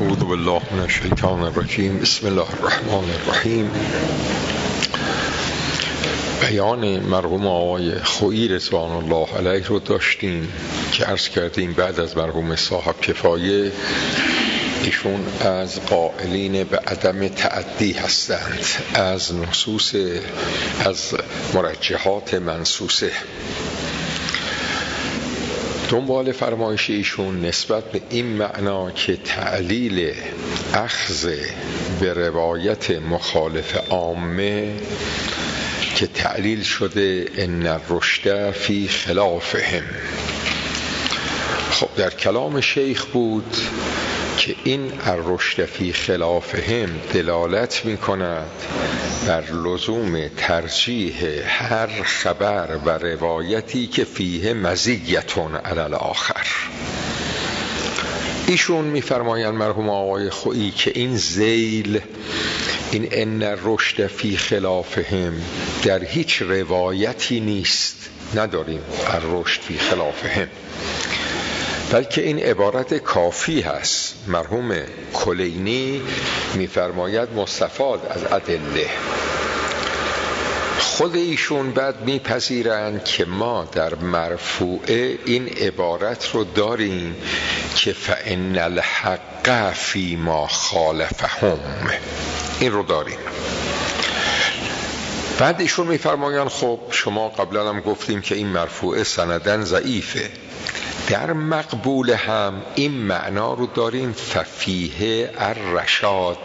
اعوذ بالله من الشیطان الرجیم. بسم الله الرحمن الرحیم. بیان مرحوم آقای خویی رضوان الله علیه رو داشتیم که عرض کردیم بعد از مرحوم صاحب کفایه ایشون از قائلین به عدم تعدی هستند از نصوص، از مرجحات منصوصه. دنبال فرمایش ایشون نسبت به این معنا که تعلیل اخذ به روایت مخالف عامه که تعلیل شده ان الرشد فی خلافهم. خب در کلام شیخ بود که این الرشد فی خلافهم دلالت می کند بر لزوم ترجیح هر خبر و روایتی که فیه مزیتون علی الاخر. ایشون می فرمایند مرحوم آقای خویی که این ذیل، این ان الرشد فی خلافهم در هیچ روایتی نیست، نداریم الرشد فی خلافهم، بلکه این عبارت کافی هست. مرحوم کلینی می‌فرماید مستفاد از ادله. خود ایشون بعد میپذیرند که ما در مرفوعه این عبارت رو داریم که فإن الحق فی ما خالفهم، این رو داریم. بعد ایشون میفرمایند خب شما قبلا هم گفتیم که این مرفوعه سندن ضعیفه، در مقبول هم این معنا رو داریم ففیه الرشاد،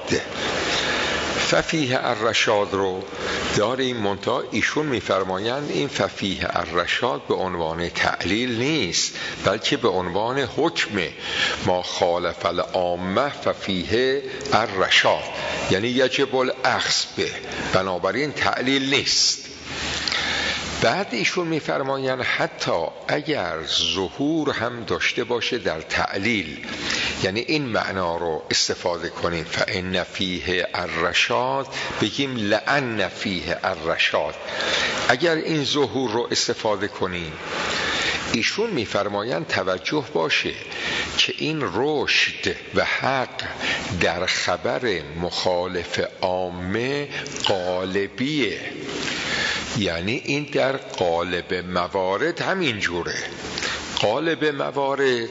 ففیه الرشاد رو داریم. منتها ایشون میفرمایند این ففیه الرشاد به عنوان تعلیل نیست، بلکه به عنوان حکم ما خالف العامه ففیه الرشاد، یعنی یجب الاخذ به، بنابراین تعلیل نیست. بعد ایشون میفرمایند حتی اگر ظهور هم داشته باشه در تعلیل، یعنی این معنا رو استفاده کنیم فإن فیه الرشاد، بگیم لأن فیه الرشاد، اگر این ظهور رو استفاده کنیم، ایشون میفرمایند توجه باشه که این رشد و حق در خبر مخالف عامه غالبیه، یعنی این در غالب موارد همین جوره. غالب موارد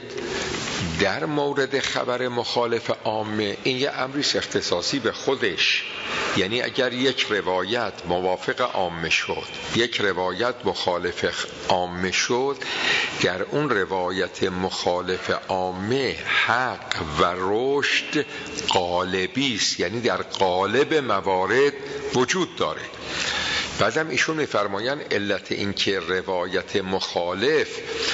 در مورد خبر مخالف عامه این یه امری اختصاصی به خودش، یعنی اگر یک روایت موافق عامه شد، یک روایت مخالف عامه شد، در اون روایت مخالف عامه حق و رشد غالبی است، یعنی در غالب موارد وجود داره. بعدم ایشون میفرمایند علت این که روایت مخالف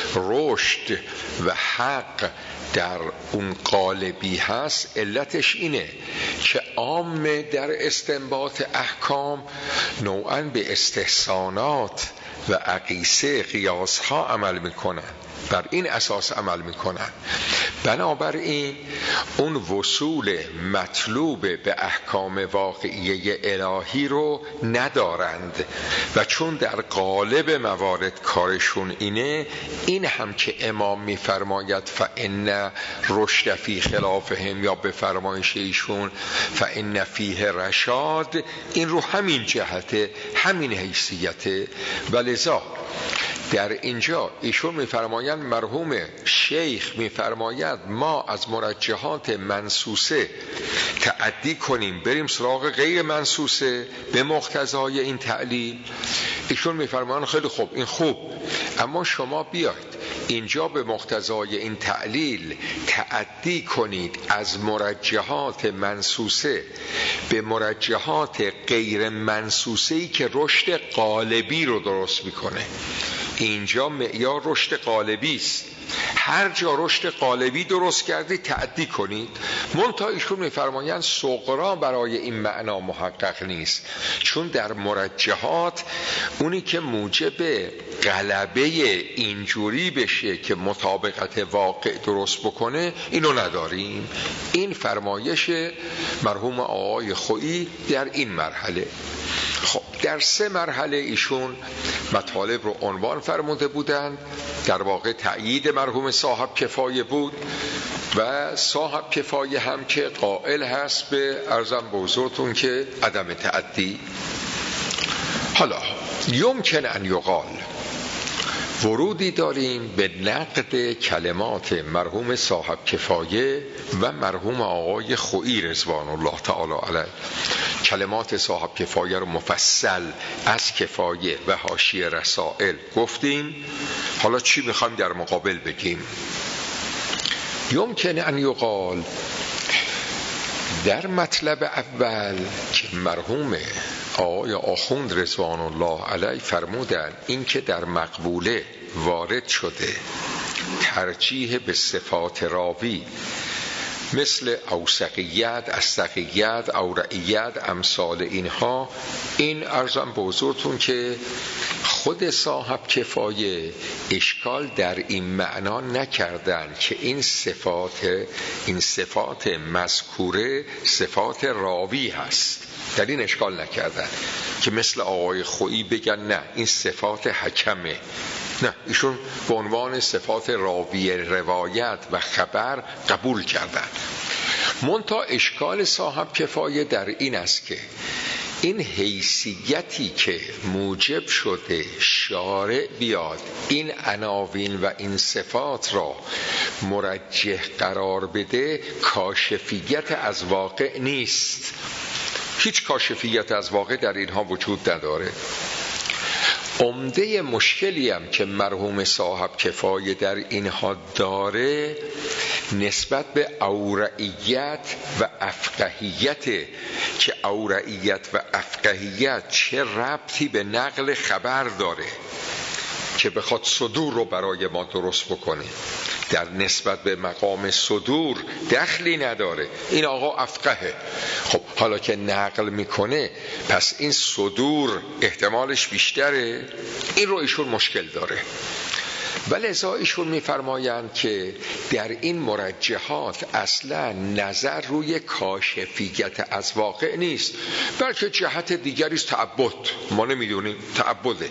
رشد و حق در اون غالبی هست، علتش اینه که عامه در استنباط احکام نوعاً به استحسانات و اقیسه قیاس ها عمل میکنن، بر این اساس عمل میکنن، بنابراین اون وصول مطلوب به احکام واقعیه الهی رو ندارند و چون در غالب موارد کارشون اینه، این هم که امام میفرماید فإن رشد فی خلافهم، یا به فرمایش ایشون فإن فیه رشاد، این رو همین جهته، همین حیثیته. ولذا در اینجا ایشون میفرمایند مرحوم شیخ میفرماید ما از مرجحات منصوصه تعدی کنیم بریم سراغ غیر منصوصه به مقتضای این تعلیل. ایشون میفرمایند خیلی خوب، این خوب، اما شما بیاید اینجا به مقتضای این تعلیل تعدی کنید از مرجحات منصوصه به مرجحات غیر منصوصه‌ای که رشد غالبی رو درست میکنه. اینجا معیار رشد غالبی است، هر جا رشد غالبی درست کردید تعدی کنید. منتها ایشون میفرمایند صغرا برای این معنا محقق نیست، چون در مرجحات اونی که موجب غلبه اینجوری بشه که مطابقت واقع درست بکنه اینو نداریم. این فرمایش مرحوم آقای خویی در این مرحله. خب در 3 مرحله ایشون مطالب رو عنوان فرموده بودند، در واقع تأیید مرحوم صاحب کفایه بود. و صاحب کفایه هم که قائل هست به عرضم به حضورتون که عدم تعدی. حالا یمکن ان یقال، ورودی داریم به نقد کلمات مرحوم صاحب کفایه و مرحوم آقای خویی رضوان الله تعالی علیه. کلمات صاحب کفایه رو مفصل از کفایه و حاشیه رسائل گفتیم. حالا چی میخوایم در مقابل بگیم؟ یمکن ان یقال، در مطلب اول که مرحوم آقای آخوند رضوان الله علیه فرمودن این که در مقبوله وارد شده ترجیح به صفات راوی مثل اوثقیت، استقیت، اورعیت، امثال اینها، این عرضم به حضورتون که خود صاحب کفایه اشکال در این معنا نکردن که این صفات مذکوره صفات راوی هست، در این اشکال نکردن که مثل آقای خویی بگن نه این صفات حکمه، نه ایشون به عنوان صفات راوی روایت و خبر قبول کردن. منتها اشکال صاحب کفایه در این است که این حیثیتی که موجب شده شارع بیاد این عناوین و این صفات را مرجح قرار بده، کاشفیت از واقع نیست. هیچ کاشفیت از واقع در اینها وجود نداره. عمده مشکلی هم که مرحوم صاحب کفایه در اینها داره نسبت به اورعیت و افقهیت، که اورعیت و افقهیت چه ربطی به نقل خبر داره که بخواد صدور رو برای ما درست بکنه. در نسبت به مقام صدور دخلی نداره، این آقا افقهه. خب حالا که نقل میکنه پس این صدور احتمالش بیشتره، این رو ایشون مشکل داره. ولذا ایشون میفرمایند که در این مرجحات اصلا نظر روی کاشفیت از واقع نیست، بلکه جهت دیگری است، تعبد. ما نمیدونیم تعبده.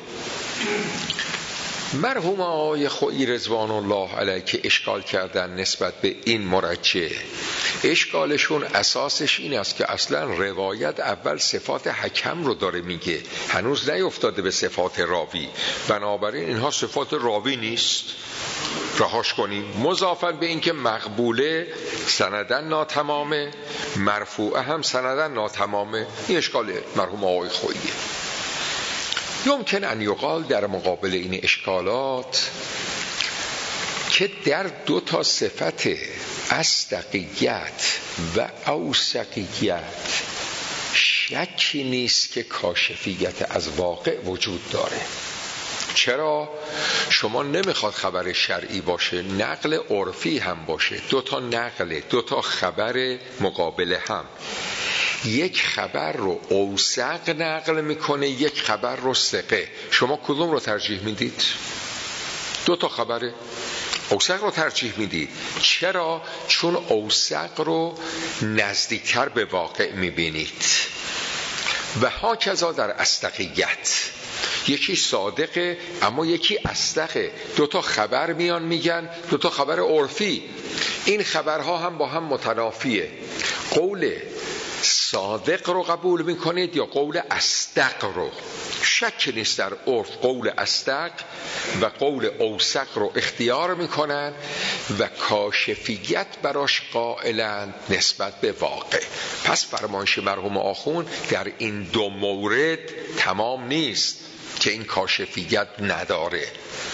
مرحوم آقای خویی رضوان الله علیه که اشکال کردن نسبت به این مرجح، اشکالشون اساسش این است که اصلا روایت اول صفات حکم رو داره میگه، هنوز نیفتاده به صفات راوی، بنابراین اینها صفات راوی نیست، رهاش کنیم. مضافاً به این که مقبوله سندن ناتمامه، مرفوعه هم سندن ناتمامه. این اشکال مرحوم آقای خوییه. یمکن ان یقال در مقابل این اشکالات که در دو تا صفت استقیت و اوثقیت شکی نیست که کاشفیت از واقع وجود داره. چرا؟ شما نمیخواد خبر شرعی باشه، نقل عرفی هم باشه، دو تا نقل، دو تا خبر مقابل هم. یک خبر رو اوثق نقل میکنه، یک خبر رو ثقه. شما کدوم رو ترجیح میدید؟ دو تا خبر اوثق رو ترجیح میدید. چرا؟ چون اوثق رو نزدیکتر به واقع میبینید. و هاکذا در استقیت، یکی صادقه اما یکی اصدقه، دو تا خبر میان میگن، دو تا خبر عرفی، این خبرها هم با هم متنافیه. قول صادق رو قبول میکنید یا قول اصدق رو؟ شک نیست در عرف قول اصدق و قول اوثق رو اختیار میکنن و کاشفیت براش قائلند نسبت به واقع. پس فرمایش مرحوم آخوند در این دو مورد تمام نیست که این کاشفیت نداره.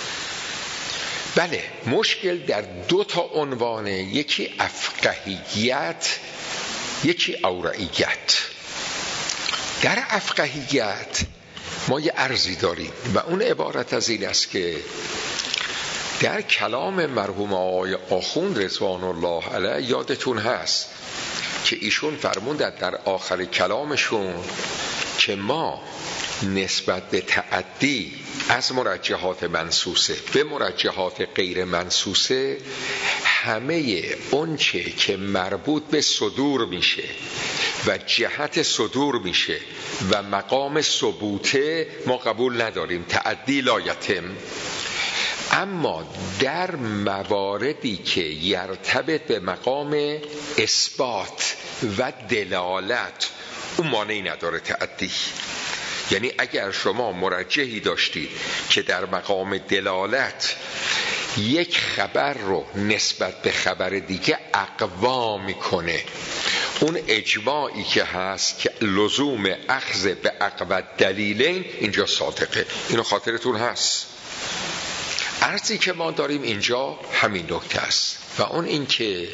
بله، مشکل در دو تا عنوانه، یکی افقهیت، یکی اورعیت. در افقهیت ما یه عرضی داریم و اون عبارت از این است که در کلام مرحوم آقای آخوند رضوان الله علیه یادتون هست که ایشون فرمودند در آخر کلامشون که ما نسبت به تعدی از مرجحات منصوصه به مرجحات غیر منصوصه همه اونچه که مربوط به صدور میشه و جهت صدور میشه و مقام ثبوته ما قبول نداریم، تعدی لا یتم. اما در مواردی که یرتبط به مقام اثبات و دلالت اون مانعی نداره تعدی. یعنی اگر شما مرجحی داشتید که در مقام دلالت یک خبر رو نسبت به خبر دیگه اقوا میکنه، اون اجماعی که هست که لزوم اخذ به اقوى دلیلین اینجا صادقه. اینو خاطرتون هست. عرضی که ما داریم اینجا همین نکته است و اون این که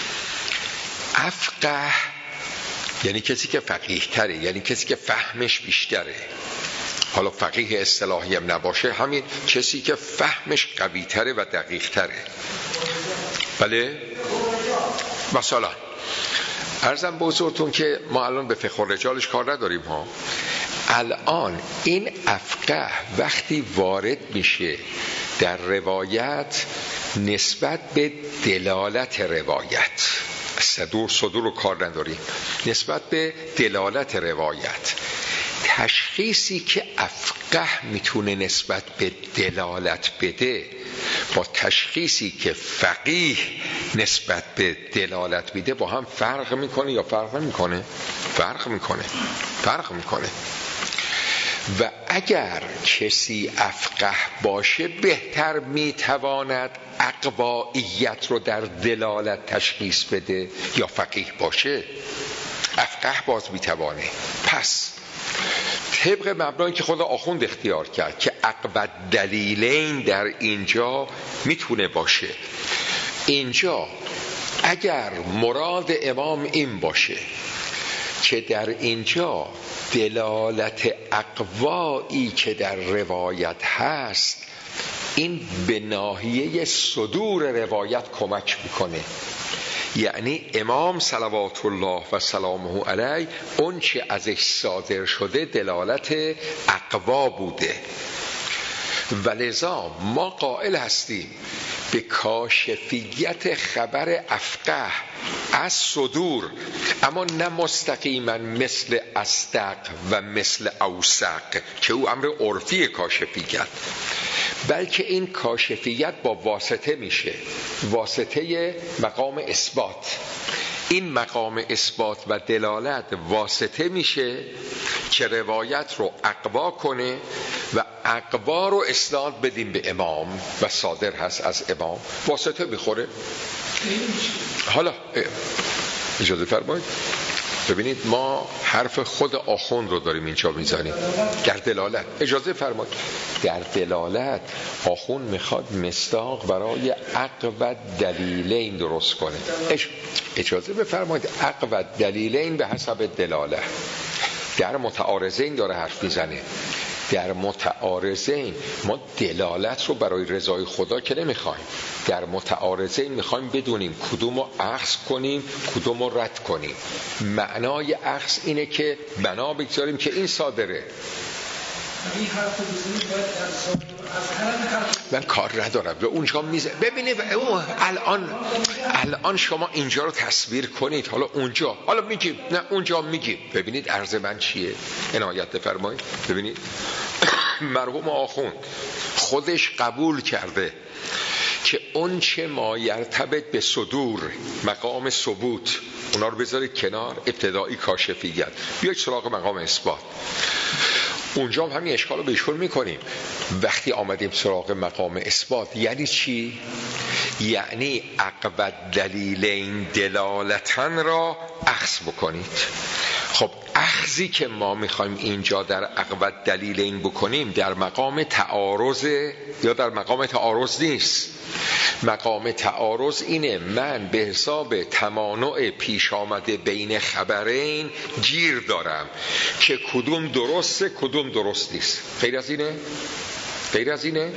افقه یعنی کسی که فقیه تره، یعنی کسی که فهمش بیشتره. حالا فقیه اصطلاحی هم نباشه، همین کسی که فهمش قوی تره و دقیق تره. بله مثلا عرضم به حضورتون که ما الان به فقه الرجالش کار نداریم ها. الان این افقه وقتی وارد میشه در روایت نسبت به دلالت روایت، صدور رو کار نداریم، نسبت به دلالت روایت، تشخیصی که افقه میتونه نسبت به دلالت بده با تشخیصی که فقیه نسبت به دلالت میده با هم فرق میکنه یا فرق نمیکنه؟ فرق میکنه. و اگر کسی افقه باشه بهتر میتواند اقوائیت رو در دلالت تشخیص بده یا فقیه باشه؟ افقه باز میتوانه. پس طبق مبنایی که خود آخوند اختیار کرد که اقوى دلیلین در اینجا میتونه باشه، اینجا اگر مراد امام این باشه که در اینجا دلالت اقوایی که در روایت هست این به ناحیه صدور روایت کمک میکنه، یعنی امام صلوات الله و سلامه علیه اون چه ازش صادر شده دلالت اقوا بوده. ولذا ما قائل هستیم به کاشفیت خبر افقه از صدور، اما نه مستقیما مثل اصدق و مثل اوثق که او امر عرفی کاشفیت، بلکه این کاشفیت با واسطه میشه، واسطه مقام اثبات. این مقام اثبات و دلالت واسطه میشه که روایت رو اقوا کنه و اقوا رو اسناد بدیم به امام و صادر هست از امام، واسطه میخوره. حالا اجازه فرمایید ببینید ما حرف خود آخوند رو داریم اینجا میزنیم در دلالت. اجازه فرمایید در دلالت آخوند میخواد مصداق برای اقوى دلیلین درست کنه. اجازه بفرمایید اقوى دلیلین به حسب دلاله. در متعارضین داره حرف میزنه. در متعارضین ما دلالت رو برای رضای خدا که نمیخوایم، در متعارضین میخوایم بدونیم کدوم رو اخذ کنیم کدوم رو رد کنیم. معنای اخذ اینه که بنا بگذاریم که این صادره. من کار ندارم به اونجا میزه. ببینید الان شما اینجا رو تصویر کنید، حالا اونجا، حالا میگیم نه اونجا میگیم. ببینید عرض من چیه، عنایت بفرمایید. ببینید مرحوم آخوند خودش قبول کرده که اون چه ما یرتبط به صدور مقام ثبوت اونا رو بذارید کنار، ابتدایی کاشفیت، بیاید سراغ مقام اثبات. اونجا هم همین اشکال رو بهشون میکنیم. وقتی آمدیم سراغ مقام اثبات یعنی چی؟ یعنی اقوى دلیلین دلالتن را اخذ بکنید. خب اخذی که ما میخوایم اینجا در اقوى دلیلین بکنیم در مقام تعارض یا در مقام تعارض نیست. مقام تعارض اینه من به حساب تمانع پیش آمده بین خبرین گیر دارم که کدوم درسته کدوم درست نیست. غیر از اینه؟ غیر از اینه؟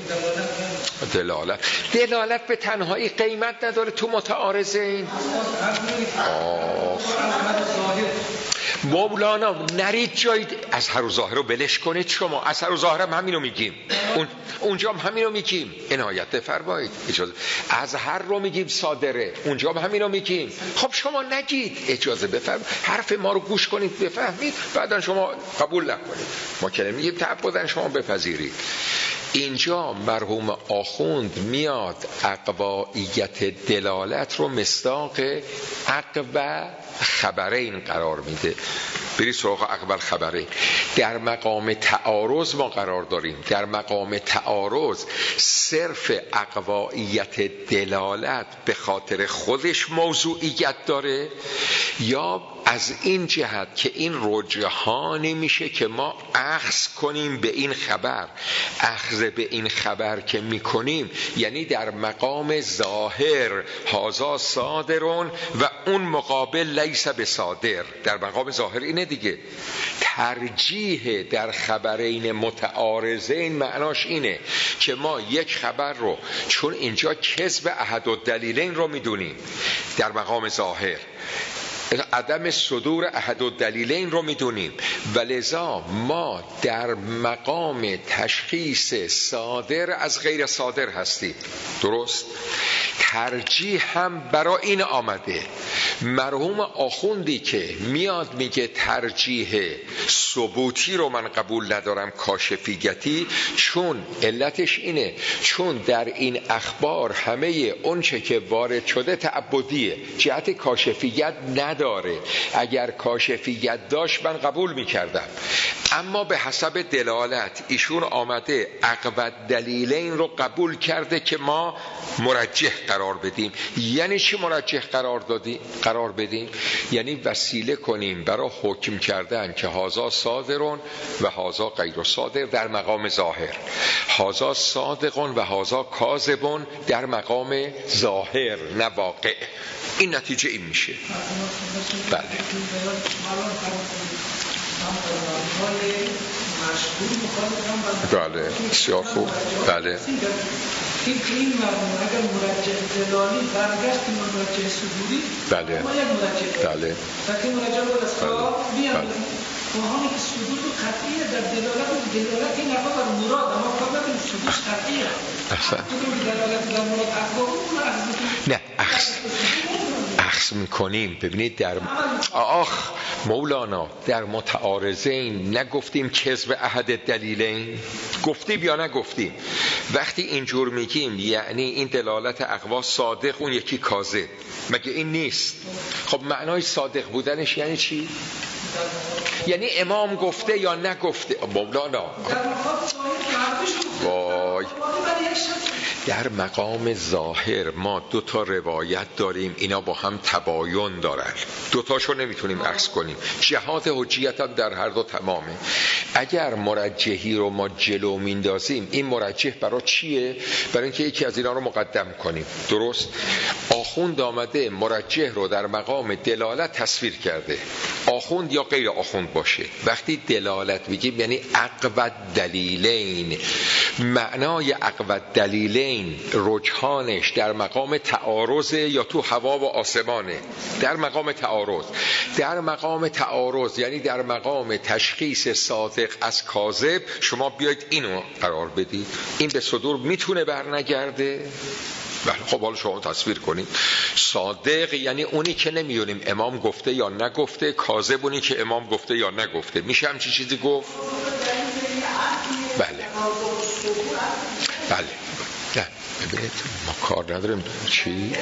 دلالت به تنهایی قیمت نداره تو متعارضین. مولانا نرید جای اظهر و ظاهر رو بلش کنید. شما اظهر و ظاهر هم همینو میگیم، اونجا هم همینو میگیم. عنایت بفرمایید. اجازه اظهر رو میگیم صادره، اونجا هم همینو میگیم. خب شما نگید، اجازه بفرمایید حرف ما رو گوش کنید بفهمید، بعدا شما قبول نکنید. ما که میگیم تعبداً شما بپذیرید. اینجا مرحوم آخوند میاد اقوائیت دلالت رو مصداق اقوى خبرین قرار میده. برید سراغ اقوى خبرین. در مقام تعارض ما قرار داریم. در مقام تعارض صرف اقوائیت دلالت به خاطر خودش موضوعیت داره، یا از این جهت که این رجحانی میشه که ما اخذ کنیم به این خبر. اخذ به این خبر که میکنیم یعنی در مقام ظاهر هذا صادرون و اون مقابل لیس بصادر. در مقام ظاهر اینه دیگه. ترجیح در خبرین متعارضین معناش اینه که ما یک خبر رو چون اینجا کذب احد الدلیلین رو میدونیم در مقام ظاهر، عدم صدور احد الدلیلین رو میدونیم، ولذا ما در مقام تشخیص صادر از غیر صادر هستیم. درست؟ ترجیح هم برای این آمده. مرحوم آخوندی که میاد میگه ترجیح ثبوتی رو من قبول ندارم، کاشفیتی، چون علتش اینه چون در این اخبار همه اونچه که وارد شده تعبدیه، جهت کاشفیت نداره. اگر کاشفیت داشت من قبول میکردم، اما به حسب دلالت ایشون آمده اقوى دلیلین رو قبول کرده که ما مرجح قرار بدیم. یعنی چی مرجح قرار بدیم؟ یعنی وسیله کنیم برای حکم کردن که هذا صادرون و هذا غیر صادر در مقام ظاهر، هذا صادقون و هذا کاذبون در مقام ظاهر نه واقع. این نتیجه این میشه. بله بله بسیار خوب. بله این مرموم اگر مرجح دلالی برگشت مرجح صدوری بله ما یک مرجح بله تاکه مرجح بود از خواب بیان وهانی که صدور قطعیه در دلالت این افا بر مراد، اما قبل این صدورش قطعیه. احسن. دلالت در مراد اخبار نه اخذ میکنیم. ببینید در مولانا در متعارضین نگفتیم کذب احد دلیلین، گفتیم یا نگفتیم؟ وقتی اینجور میگیم یعنی این دلالت اقوا صادق اون یکی کاذب، مگه این نیست؟ خب معنای صادق بودنش یعنی چی؟ یعنی امام گفته یا نگفته؟ مولانا وای در مقام ظاهر ما دو تا روایت داریم، اینا با هم تباین دارن، دوتاشو نمیتونیم عکس کنیم. جهات حجیت هم در هر دو تمامه. اگر مرجحی رو ما جلو میندازیم، این مرجح برای چیه؟ برای اینکه یکی از اینا رو مقدم کنیم. درست؟ آخوند آمده مرجح رو در مقام دلالت تصویر کرده، آخوند یا غیر آخوند باشه. وقتی دلالت میگیم یعنی اقوى دلیلین. معنای اقوى دلیلین رجحانش در مقام تعارض یا تو هوا و آسمانه؟ در مقام تعارض. در مقام تعارض یعنی در مقام تشخیص صادق از کاذب شما بیاید اینو قرار بدید. این به صدور میتونه برنگرده؟ بله. خب حالا شما تصویر کنید. صادق یعنی اونی که نمیدونیم امام گفته یا نگفته، کاذب اونی که امام گفته یا نگفته. میشه همچی چیزی گفت؟ بله بله. نه ببینید ما کار نداریم. چی؟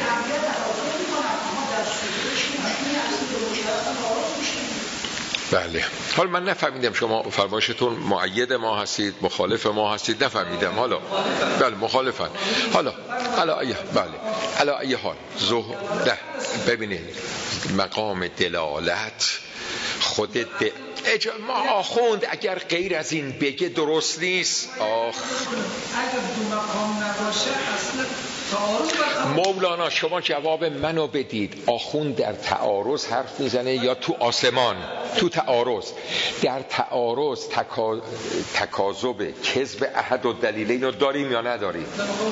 بله. حالا من نفهمیدم شما فرمایشتون مؤید ما هستید مخالف ما هستید، نفهمیدم. حالا بله مخالفن. حالا بله علا ای حال نه ببینید مقام دلالت خود ما آخوند اگر غیر از این بگه درست نیست. اگر دو مقام نباشه اصلا مولانا شما جواب منو بدید، آخوند در تعارض حرف میزنه یا تو آسمان؟ تو تعارض. در تعارض تکاذب کذب احد و دلیلین رو داریم یا نداریم؟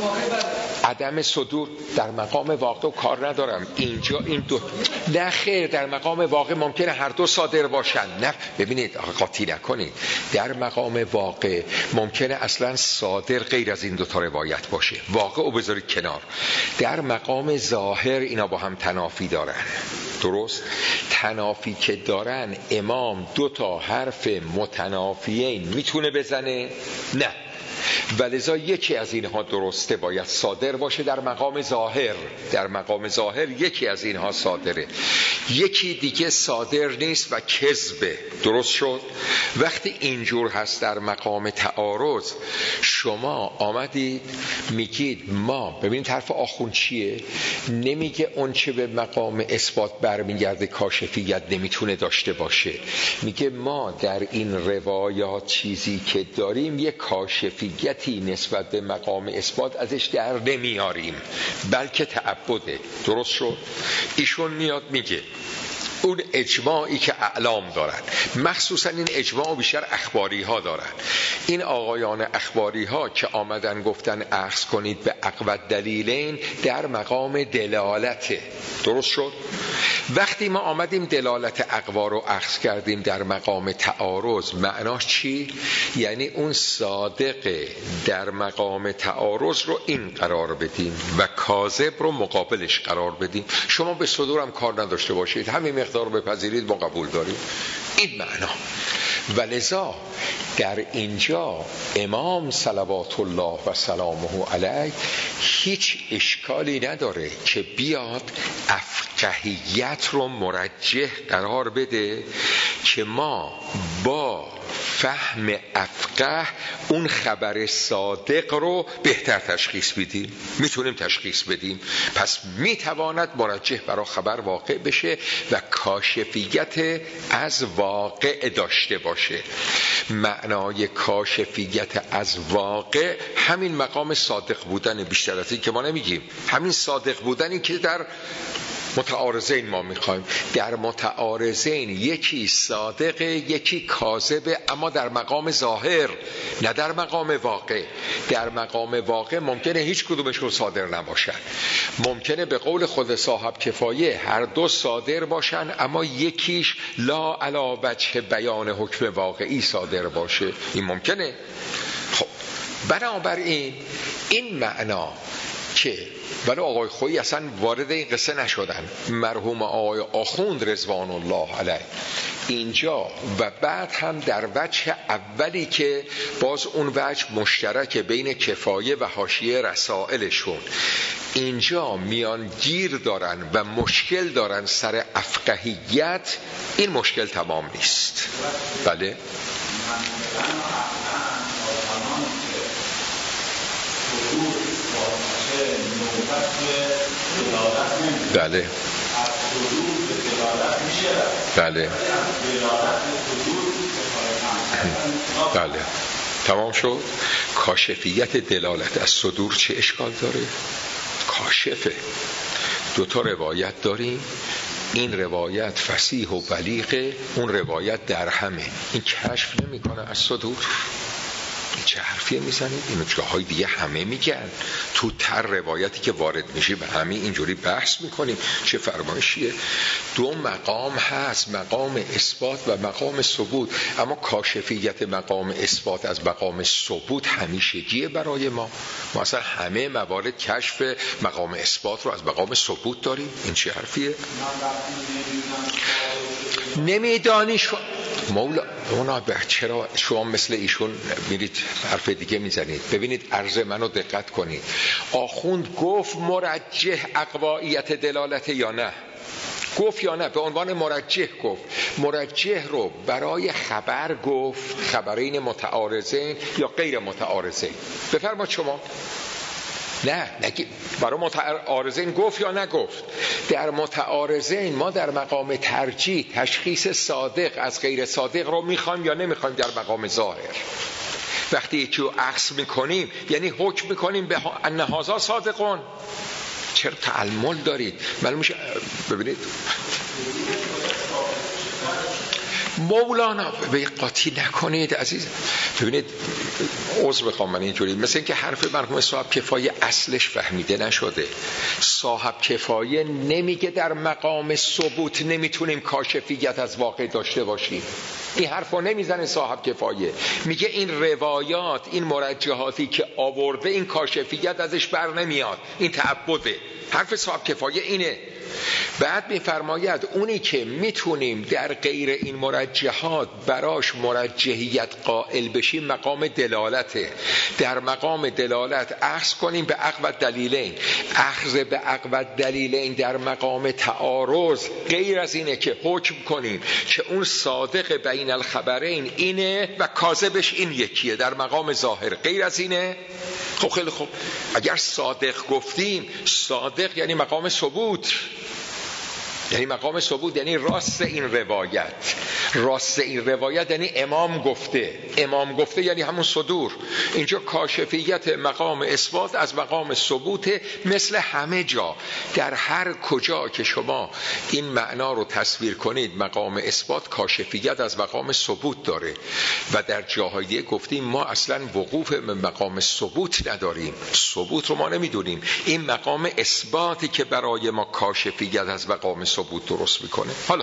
عدم صدور در مقام واقع کار ندارم اینجا این دو. نه خیر، در مقام واقع ممکنه هر دو صادر باشن. نه ببینید قاطی نکنید، در مقام واقع ممکنه اصلا صادر غیر از این دو تا روایت باشه، واقع رو بذارید کنار. در مقام ظاهر اینا با هم تنافی دارن، درست؟ تنافی که دارن امام دو تا حرف متنافیین میتونه بزنه؟ نه، ولذا یکی از اینها درسته باید صادر باشه در مقام ظاهر. در مقام ظاهر یکی از اینها صادره، یکی دیگه صادر نیست و کذبه. درست شد؟ وقتی اینجور هست در مقام تعارض، شما آمدید میگید ما، ببینید حرف آخوند چیه؟ نمیگه اون چه به مقام اثبات برمیگرده کاشفیت نمیتونه داشته باشه، میگه ما در این روایات چیزی که داریم یک کاشفیتی نسبت به مقام اثبات ازش در نمیاریم، بلکه تعبده. درست شد؟ ایشون میاد میگه اون اجماعی که اعلام دارن، مخصوصا این اجماع بیشتر اخباری ها دارن، این آقایان اخباری ها که آمدن گفتن اخذ کنید به اقوى دلیلین، در مقام دلالته. درست شد؟ وقتی ما آمدیم دلالت اقوا رو اخذ کردیم در مقام تعارض، معناش چی؟ یعنی اون صادق در مقام تعارض رو این قرار بدیم و کاذب رو مقابلش قرار بدیم. شما به صدورم کار نداشته باشید، همین مقدار رو بپذیرید، ما قبول داریم. این معنا. ولذا در اینجا امام صلوات الله و سلامه علیه هیچ اشکالی نداره که بیاد افقهیت رو مرجح قرار بده که ما با فهم افقه اون خبر صادق رو بهتر تشخیص بدیم. میتونیم تشخیص بدیم، پس میتواند مرجح برای خبر واقع بشه و کاشفیت از واقع داشته باشه. معنای کاشفیت از واقع همین مقام صادق بودن، بیشتر از این که ما نمیگیم، همین صادق بودنی که در متعارضین ما میخوایم. در متعارضین یکی صادقه یکی کاذبه، اما در مقام ظاهر، نه در مقام واقع. در مقام واقع ممکنه هیچ کدومشون صادر نباشن، ممکنه به قول خود صاحب کفایه هر دو صادر باشن اما یکیش لا علی وجه بیان حکم واقعی صادر باشه، این ممکنه. خب بنابراین این معنا که ولی آقای خویی اصلا وارد این قصه نشدن، مرحوم آقای آخوند رضوان الله علیه اینجا و بعد هم در وجه اولی که باز اون وجه مشترک بین کفایه و حاشیه رسائلشون، اینجا میان گیر دارن و مشکل دارن سر افقهیت. این مشکل تمام نیست. بله بله بله بله تمام شد. کاشفیت دلالت از صدور چه اشکال داره؟ کاشفه. دو تا روایت داریم، این روایت فصیح و بلیغه، اون روایت در همه. این کشف نمیکنه از صدور. چه حرفیه میزنید؟ اینو جاهای دیگه همه میگن، تو تر روایتی که وارد میشه به همین اینجوری بحث میکنیم. چه فرمایشیه؟ دو مقام هست، مقام اثبات و مقام ثبوت، اما کاشفیت مقام اثبات از مقام ثبوت همیشگیه برای ما. ما اصلا همه موارد کشف مقام اثبات رو از مقام ثبوت داریم. این چه حرفیه؟ نمیدانی مولا چرا شما مثل ایشون میرید حرف دیگه میزنید؟ ببینید عرض منو دقت کنید. آخوند گفت مرجح اقواییت دلالت یا نه؟ گفت یا نه؟ به عنوان مرجح گفت. مرجح رو برای خبر گفت، خبرین متعارضین یا غیر متعارضین؟ بفرمایید شما. نه برای متعارضین گفت یا نگفت؟ در متعارضین ما در مقام ترجیح تشخیص صادق از غیر صادق رو میخوایم یا نمیخوایم در مقام ظاهر؟ وقتی چیو عکس میکنیم یعنی حکم میکنیم به ان هذا صادقون. چرا تعلمل دارید؟ معلوم میشه. ببینید مولانا به قاطی نکنید عزیز. ببینید عذر بخوام من اینجوری، مثل اینکه حرف مرحوم صاحب کفایه اصلش فهمیده نشده. صاحب کفایه نمیگه در مقام ثبوت نمیتونیم کاشفیت از واقع داشته باشیم. این حرفو نمیزنه صاحب کفایه. میگه این روایات، این مرجحاتی که آورده، این کاشفیت ازش بر نمیاد، این تعبده. حرف صاحب کفایه اینه. بعد میفرماید اونی که میتونیم در غیر این مرجحات براش مرجحیت قائل بشیم مقام دلالته. در مقام دلالت اخذ کنیم به اقوى دلیلین. اخذ به اقوى دلیلین در مقام تعارض غیر از اینه که حکم کنیم که اون صادق بین الخبرین اینه و کاذبش این یکیه در مقام ظاهر. غیر از اینه. خب خیلی خوب، اگر صادق گفتیم، صادق یعنی مقام ثبوت، یعنی مقام ثبوت، یعنی راست این روایت. راست این روایت یعنی امام گفته. امام گفته یعنی همون صدور. اینجا کاشفیت مقام اثبات از مقام ثبوت. مثل همه جا در هر کجا که شما این معنا رو تصویر کنید مقام اثبات کاشفیت از مقام ثبوت داره. و در جاهای گفتیم ما اصلا وقوف مقام ثبوت نداریم، ثبوت رو ما نمیدونیم. این مقام اثباتی که برای ما کاشفیت از مقام ثبوت درست میکنه. حالا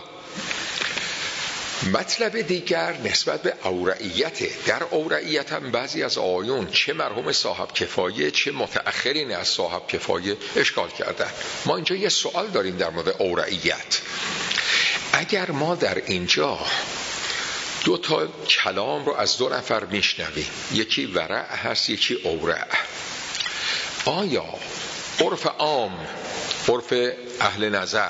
مطلب دیگر نسبت به اورعیت. در اورعیت هم بعضی از آیون چه مرحوم صاحب کفایه چه متأخرین از صاحب کفایه اشکال کردن. ما اینجا یه سوال داریم در مورد اورعیت. اگر ما در اینجا دو تا کلام رو از دو نفر میشنویم، یکی ورع هست یکی اورع، آیا عرف عام، عرف اهل نظر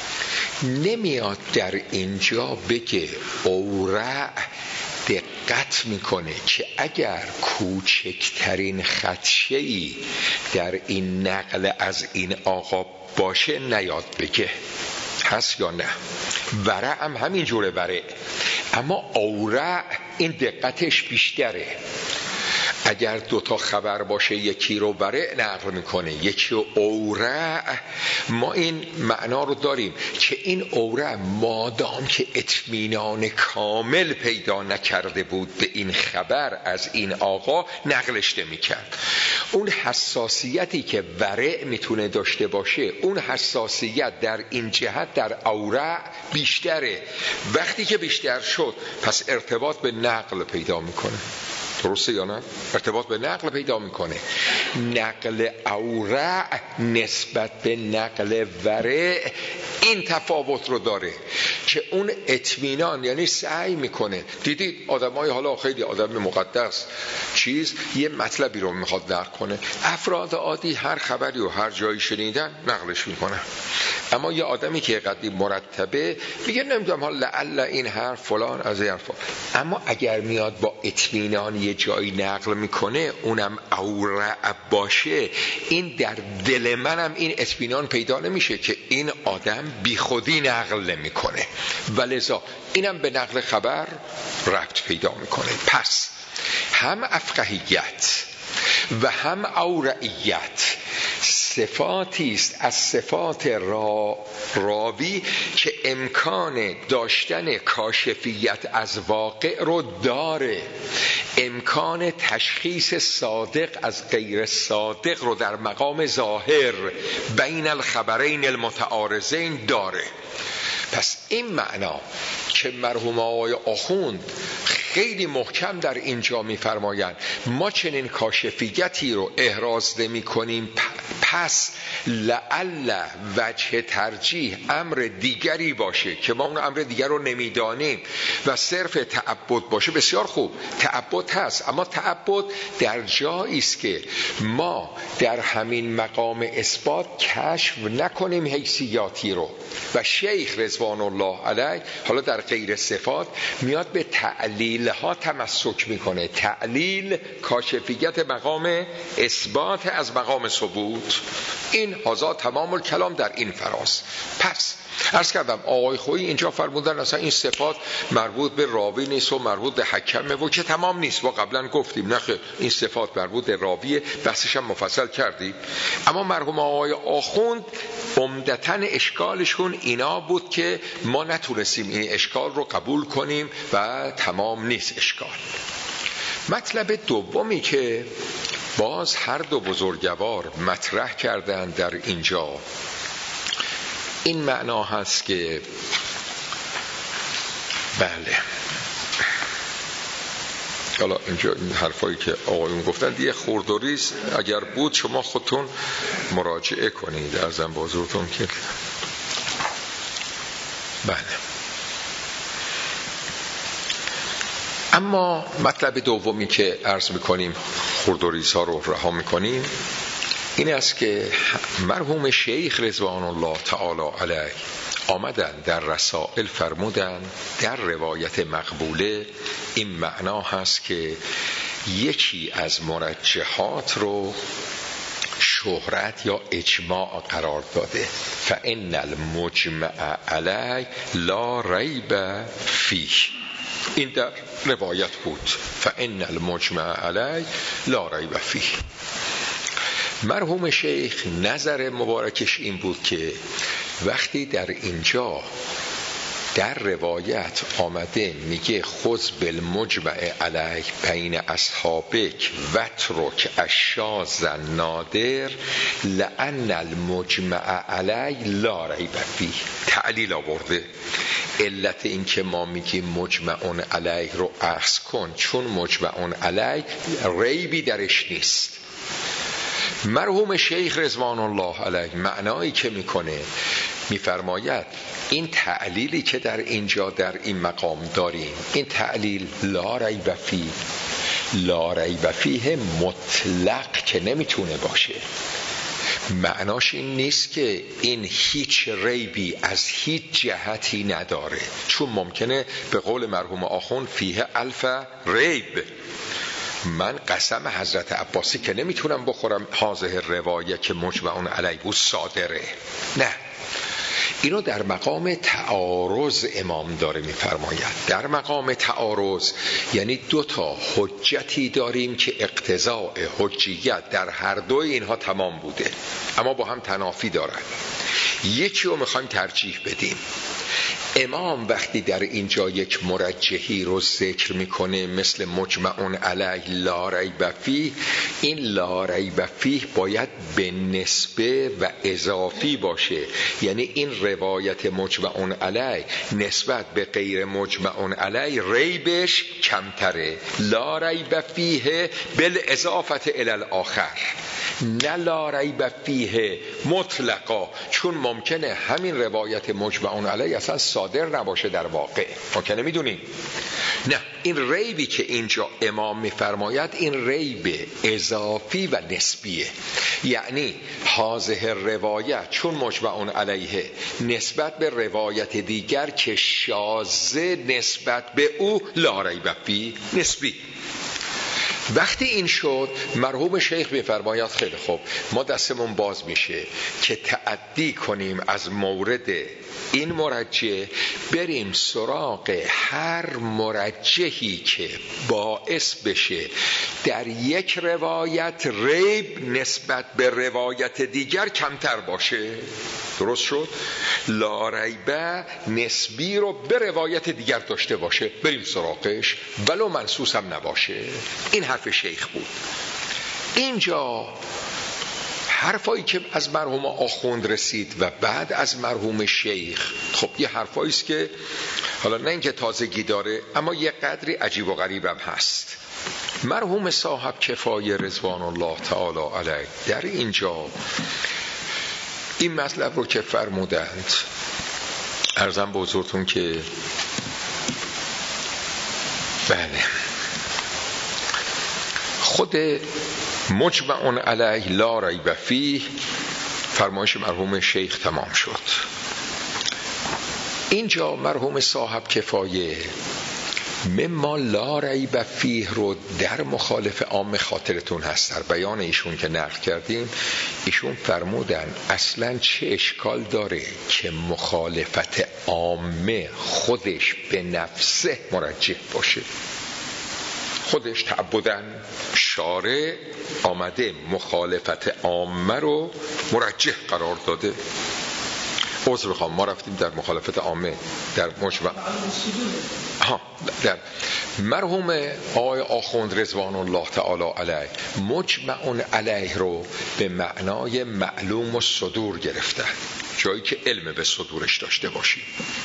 نمیاد در اینجا بگه اورع دقت میکنه که اگر کوچکترین خدشه‌ای در این نقل از این آقا باشه نیاد بگه؟ هست یا نه؟ ورع هم همین جوره ورع، اما اورع این دقتش بیشتره. اگر دوتا خبر باشه یکی رو ورع نقل میکنه یکی رو اورع، ما این معنا رو داریم که این اورع مادام که اطمینان کامل پیدا نکرده بود به این خبر از این آقا نقلش نمی‌کرد. اون حساسیتی که ورع میتونه داشته باشه، اون حساسیت در این جهت در اورع بیشتره. وقتی که بیشتر شد پس ارتباط به نقل پیدا میکنه. درسته یا نه؟ ارتباط به نقل پیدا میکنه. نقل اورع نسبت به نقل ورع این تفاوت رو داره که اون اطمینان، یعنی سعی میکنه. دیدید آدمای حالا خیلی آدم مقدس یه مطلبی رو میخواد نقل کنه، افراد عادی هر خبری و هر جایی شنیدن نقلش میکنه، اما یه آدمی که قدی مرتبه میگه نمیدونم حالا لعل این حرف فلان از این حرفا. اما اگر میاد با اطمینان یه جایی نقل میکنه اونم اورع باشه، این در دل منم این اطمینان پیدا نمیشه که این آدم بی خودی نقل نمیکنه، ولذا اینم به نقل خبر ربط پیدا میکنه. پس هم افقهیت و هم اورعیت صفاتی است از صفات راوی که امکان داشتن کاشفیت از واقع رو داره، امکان تشخیص صادق از غیر صادق رو در مقام ظاهر بین الخبرین المتعارضین داره. پس این معنا که مرحوم آقای آخوند خیلی محکم در اینجا می‌فرمایند ما چنین کاشفیتی رو احراز نمی‌کنیم، پس لعل وجه ترجیح امر دیگری باشه که ما اون امر دیگر رو نمیدانیم و صرف تعبد باشه. بسیار خوب، تعبد هست، اما تعبد در جایی است که ما در همین مقام اثبات کشف نکنیم حیثیاتی رو. و شیخ رضوان الله علیه حالا در غیر صفات میاد به تعلیل ها تمسک میکنه. تعلیل کاشفیت مقام اثبات از مقام ثبوت. این هذا تمام الکلام در این فراز. پس عرض کردم آقای خویی اینجا فرمودن اصلا این صفات مربوط به راوی نیست و مربوط به حکمه و که تمام نیست. ما قبلا گفتیم نه این صفات مربوط به راویه، بحثش هم مفصل کردیم. اما مرحوم آقای آخوند عمدتاً اشکالشون اینا بود که ما نتونستیم این اشکال رو قبول کنیم و تمام نیست اشکال. مطلب دومی که باز هر دو بزرگوار مطرح کردن در اینجا این معنا هست که بله، حالا اینجا این حرفایی که آقایون گفتن دیگه خرد و ریز اگر بود شما خودتون مراجعه کنید ارزم به حضورتون که بله. اما مطلب دومی که عرض میکنیم خرد و ریزها رو رها میکنیم این است که مرحوم شیخ رضوان الله تعالی علیه آمدن در رسائل فرمودن در روایت مقبوله این معنا هست که یکی از مرجحات رو شهرت یا اجماع قرار داده. فإن المجمع علیه لا ریب فیه، این در روایت بود. فإن المجمع علیه لا ریب فیه. مرحوم شیخ نظر مبارکش این بود که وقتی در اینجا در روایت آمده میگه خذ بالمجمع علیه بین اصحابک وترک الشاذ النادر لأن المجمع علیه لا ریب فیه، تعلیل آورده. علت این که ما میگیم مجمع علیه رو اخذ کن چون مجمع علیه ریبی درش نیست. مرحوم شیخ رضوان الله علیه معنایی که میکنه میفرماید این تعلیلی که در اینجا در این مقام داریم این تعلیل لا ریب فیه، لا ریب فیه مطلق که نمیتونه باشه. معناش این نیست که این هیچ ریبی از هیچ جهتی نداره، چون ممکنه به قول مرحوم آخوند فیه الف ریب، من قسم حضرت عباسی که نمیتونم بخورم هذه روایه که مجمع علیه بود صادره. نه، اینو در مقام تعارض امام داره میفرماید. در مقام تعارض یعنی دو تا حجتی داریم که اقتضاء حجیت در هر دوی اینها تمام بوده اما با هم تنافی دارن، یکی رو میخوایم ترجیح بدیم. امام وقتی در اینجا یک مرجحی رو ذکر میکنه مثل مجمع علیه لا ریب فیه، این لا ریب فیه باید به نسبه و اضافی باشه، یعنی این روایت مجمع علیه نسبت به غیر مجمع علیه ریبش کمتره. لا ریب فیه بالاضافه الی الاخر، نه لا ریب فیه مطلقا، چون ممکنه همین روایت مجمع علیه اصلا صادر نباشه در واقع، ما که نمیدونیم. نه، این ریبی که اینجا امام میفرماید این ریب اضافی و نسبیه، یعنی هذه روایت چون مجمع علیه نسبت به روایت دیگر که شاذه نسبت به او لا ریب فیه نسبی. وقتی این شد مرحوم شیخ میفرماید خیلی خوب، ما دستمون باز میشه که تعدی کنیم از مورد این مرجح بریم سراغ هر مرجحی که باعث بشه در یک روایت ریب نسبت به روایت دیگر کمتر باشه. درست شد؟ لا ریبه نسبی رو به روایت دیگر داشته باشه، بریم سراغش ولو منصوص هم نباشه. این حرف شیخ بود. اینجا حرفایی که از مرحوم آخوند رسید و بعد از مرحوم شیخ، خب یه حرفایی است که حالا نه اینکه تازگی داره اما یه قدری عجیب و غریب هم هست. مرحوم صاحب کفایه رضوان الله تعالی علیه در اینجا این مطلب رو که فرمودند، عرضم به حضورتون که بله خود مجمع علیه لا ریب فیه فرمایش مرحوم شیخ تمام شد. اینجا مرحوم صاحب کفایه مما لا ریب فیه رو در مخالف عام خاطرتون هست. در بیان ایشون که نقل کردیم ایشون فرمودن اصلا چه اشکال داره که مخالفت عامه خودش به نفسه مرجح باشه. خودش تعبدن شارع آمده مخالفت عامه رو مرجح قرار داده. عذر بخوام ما رفتیم در مخالفت عامه در مجمع در مرحوم آقای آخوند رضوان الله تعالی علیه مجمع علیه رو به معنای معلوم الصدور گرفتن، جایی که علم به صدورش داشته باشی.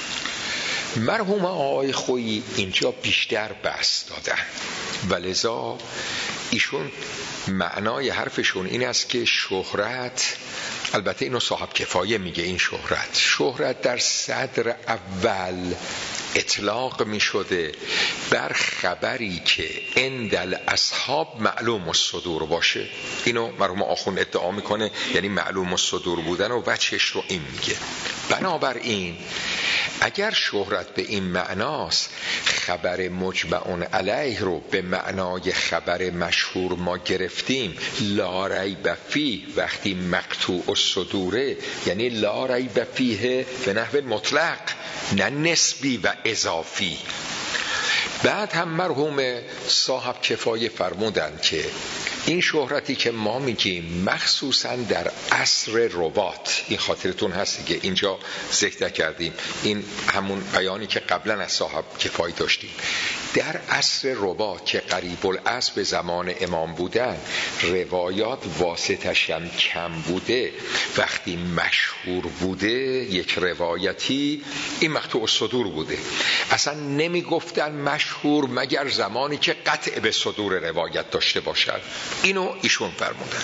مرحوم آقای خویی اینجا بیشتر بحث دادن و لذا ایشون معنای حرفشون این است که شهرت، البته اینو صاحب کفایه میگه، این شهرت در صدر اول اطلاق میشده بر خبری که عند الاصحاب معلوم الصدور باشه. اینو مرحوم آخوند ادعا میکنه، یعنی معلوم الصدور بودن و وجهش رو این میگه. بنابراین اگر شهرت به این معناست، خبر مجمع علیه رو به معنای خبر مشهور ما گرفتیم. لا ریب فیه وقتی مقطوع الصدوره یعنی لا ریب فیه به نحو مطلق، نه نسبی و اضافی. بعد هم مرحوم صاحب کفایه فرمودند که این شهرتی که ما میگیم مخصوصا در عصر رباط، این خاطرتون هست که اینجا ذکر کردیم، این همون بیانی که قبلا از صاحب کفایه داشتیم. در عصر رباط که قریب العصر به زمان امام بودن، روایات واسطش هم کم بوده. وقتی مشهور بوده یک روایتی، این مقطوع الصدور بوده. اصلا نمی گفتن مشهور مگر زمانی که قطع به صدور روایت داشته باشد. اینو ایشون فرمودن.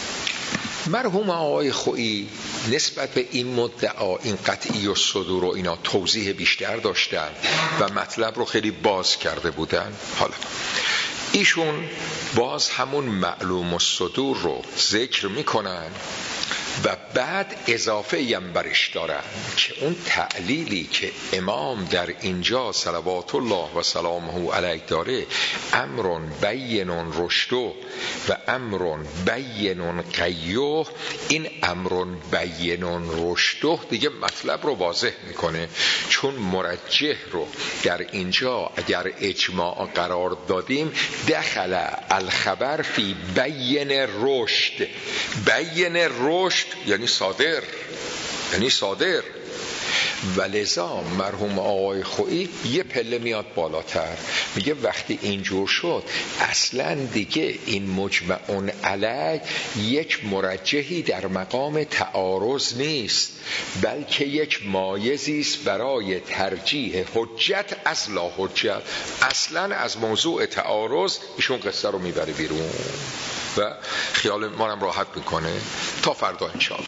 مرحوم آقای خویی نسبت به این مدعا، این قطعی و صدور و اینا توضیح بیشتر داشتن و مطلب رو خیلی باز کرده بودن. حالا ایشون باز همون معلوم الصدور رو ذکر میکنن و بعد اضافه هم برش دارن که اون تعلیلی که امام در اینجا صلوات الله و سلامه علیه داره، امر بین رشدو و امر بین قیوه، این امر بین رشدو دیگه مطلب رو واضح میکنه، چون مرجح رو در اینجا اگر اجماع قرار دادیم، دخل الخبر فی بین رشد. بین رشد یعنی صادر و لذا مرحوم آقای خویی یه پله میاد بالاتر، میگه وقتی اینجور شد اصلا دیگه این مجمع علیه یک مرجحی در مقام تعارض نیست، بلکه یک مایزی است برای ترجیح حجت از لا حجت. اصلا از موضوع تعارض ایشون قصه رو میبره بیرون و خیال ما هم راحت میکنه. تا فردا انشاءالله.